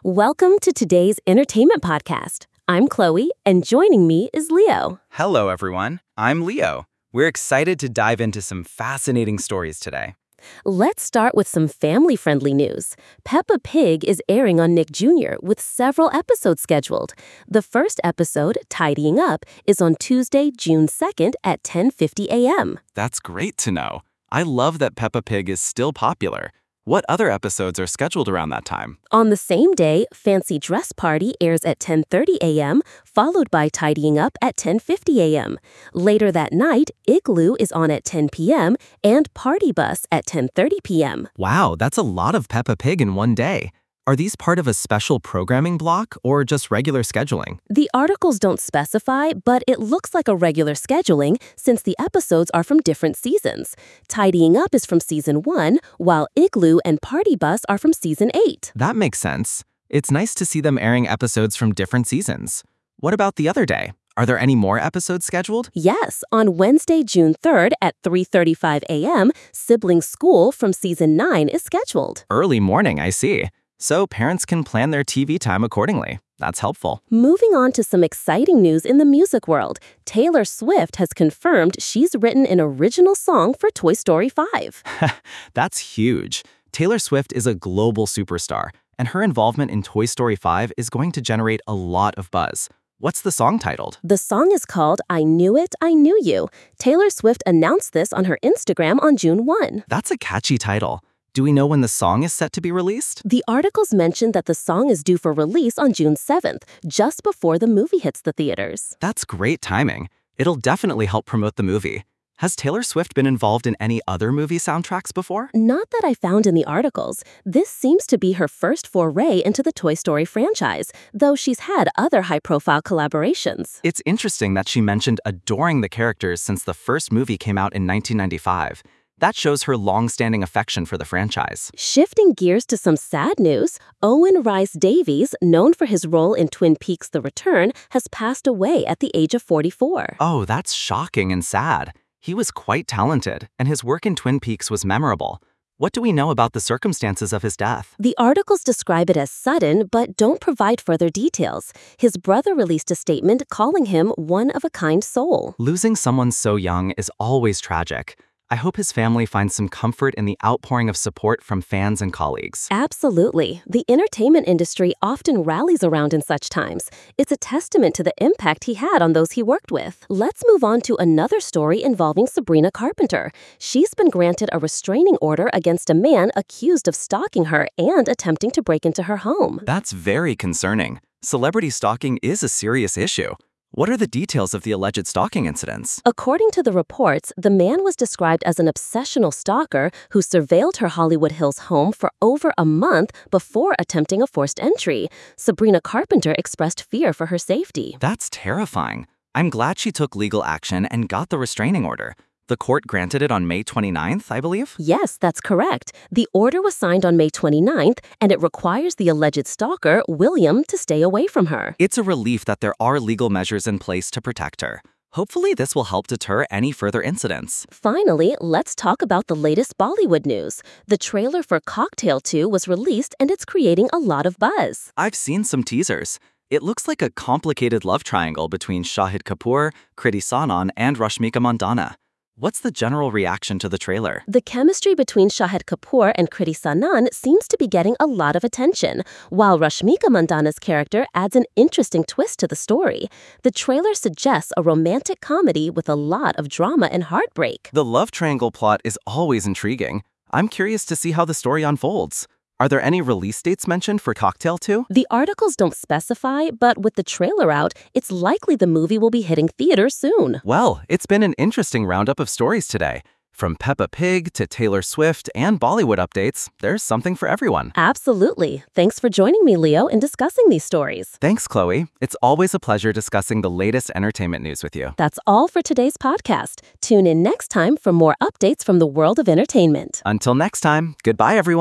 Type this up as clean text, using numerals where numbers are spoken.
Welcome to today's entertainment podcast. I'm Chloe, and joining me is Leo. Hello, everyone. I'm Leo. We're excited to dive into some fascinating stories today. Let's start with some family-friendly news. Peppa Pig is airing on Nick Jr. with several episodes scheduled. The first episode, Tidying Up, is on Tuesday, June 2nd at 10:50 a.m. That's great to know. I love that Peppa Pig is still popular. What other episodes are scheduled around that time? On the same day, Fancy Dress Party airs at 10:30 a.m., followed by Tidying Up at 10:50 a.m. Later that night, Igloo is on at 10 p.m. and Party Bus at 10:30 p.m. Wow, that's a lot of Peppa Pig in one day. Are these part of a special programming block or just regular scheduling? The articles don't specify, but it looks like a regular scheduling since the episodes are from different seasons. Tidying Up is from Season 1, while Igloo and Party Bus are from Season 8. That makes sense. It's nice to see them airing episodes from different seasons. What about the other day? Are there any more episodes scheduled? Yes, on Wednesday, June 3rd at 3:35 a.m., Sibling School from Season 9 is scheduled. Early morning, I see. So parents can plan their TV time accordingly. That's helpful. Moving on to some exciting news in the music world, Taylor Swift has confirmed she's written an original song for Toy Story 5. That's huge. Taylor Swift is a global superstar, and her involvement in Toy Story 5 is going to generate a lot of buzz. What's the song titled? The song is called I Knew It, I Knew You. Taylor Swift announced this on her Instagram on June 1. That's a catchy title. Do we know when the song is set to be released? The articles mentioned that the song is due for release on June 7th, just before the movie hits the theaters. That's great timing. It'll definitely help promote the movie. Has Taylor Swift been involved in any other movie soundtracks before? Not that I found in the articles. This seems to be her first foray into the Toy Story franchise, though she's had other high-profile collaborations. It's interesting that she mentioned adoring the characters since the first movie came out in 1995. That shows her long-standing affection for the franchise. Shifting gears to some sad news, Owen Rice Davies, known for his role in Twin Peaks: The Return, has passed away at the age of 44. Oh, that's shocking and sad. He was quite talented, and his work in Twin Peaks was memorable. What do we know about the circumstances of his death? The articles describe it as sudden, but don't provide further details. His brother released a statement calling him one-of-a-kind soul. Losing someone so young is always tragic. I hope his family finds some comfort in the outpouring of support from fans and colleagues. Absolutely. The entertainment industry often rallies around in such times. It's a testament to the impact he had on those he worked with. Let's move on to another story involving Sabrina Carpenter. She's been granted a restraining order against a man accused of stalking her and attempting to break into her home. That's very concerning. Celebrity stalking is a serious issue. What are the details of the alleged stalking incidents? According to the reports, the man was described as an obsessional stalker who surveilled her Hollywood Hills home for over a month before attempting a forced entry. Sabrina Carpenter expressed fear for her safety. That's terrifying. I'm glad she took legal action and got the restraining order. The court granted it on May 29th, I believe? Yes, that's correct. The order was signed on May 29th, and it requires the alleged stalker, William, to stay away from her. It's a relief that there are legal measures in place to protect her. Hopefully, this will help deter any further incidents. Finally, let's talk about the latest Bollywood news. The trailer for Cocktail 2 was released, and it's creating a lot of buzz. I've seen some teasers. It looks like a complicated love triangle between Shahid Kapoor, Kriti Sanon, and Rashmika Mandanna. What's the general reaction to the trailer? The chemistry between Shahid Kapoor and Kriti Sanon seems to be getting a lot of attention, while Rashmika Mandanna's character adds an interesting twist to the story. The trailer suggests a romantic comedy with a lot of drama and heartbreak. The love triangle plot is always intriguing. I'm curious to see how the story unfolds. Are there any release dates mentioned for Cocktail 2? The articles don't specify, but with the trailer out, it's likely the movie will be hitting theaters soon. Well, it's been an interesting roundup of stories today. From Peppa Pig to Taylor Swift and Bollywood updates, there's something for everyone. Absolutely. Thanks for joining me, Leo, in discussing these stories. Thanks, Chloe. It's always a pleasure discussing the latest entertainment news with you. That's all for today's podcast. Tune in next time for more updates from the world of entertainment. Until next time, goodbye, everyone.